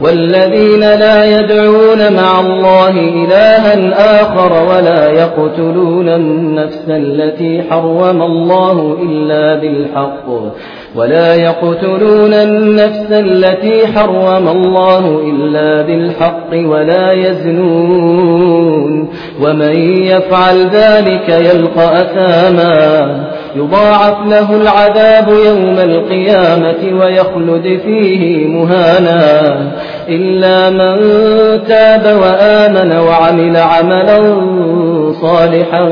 والذين لا يدعون مع الله إلها آخر ولا يقتلون النفس التي حرم الله إلا بالحق ولا يزنون ومن يفعل ذلك يلقى أثاما يضاعف له العذاب يوم القيامة ويخلد فيه مهانا إلا من تاب وآمن وعمل عملا صالحا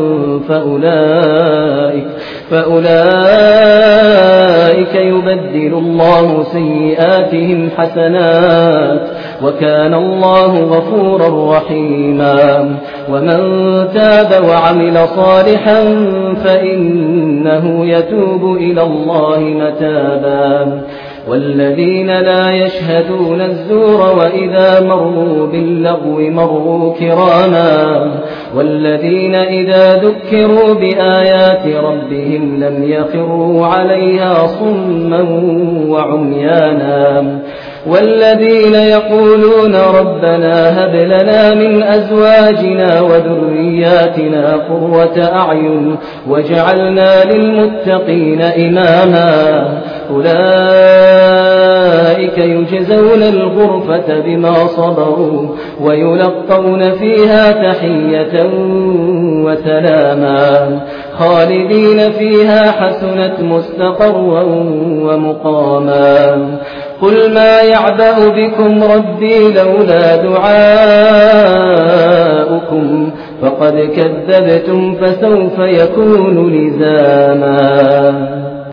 فأولئك يبدل الله سيئاتهم حسنات وكان الله غفورا رحيما ومن تاب وعمل صالحا فإنه يتوب إلى الله متابا والذين لا يشهدون الزور وإذا مروا باللغو مروا كراما والذين إذا ذكروا بآيات ربهم لم يخروا عليها صما وعميانا والذين يقولون ربنا هب لنا من أزواجنا وذرياتنا قرة أعين واجعلنا للمتقين إماما أولئك يجزون الغرفة بما صبروا ويلقون فيها تحية وسلاما خالدين فيها حسنت مستقرا ومقاما قل ما يعبأ بكم ربي لولا دعاؤكم فقد كذبتم فسوف يكون لزاما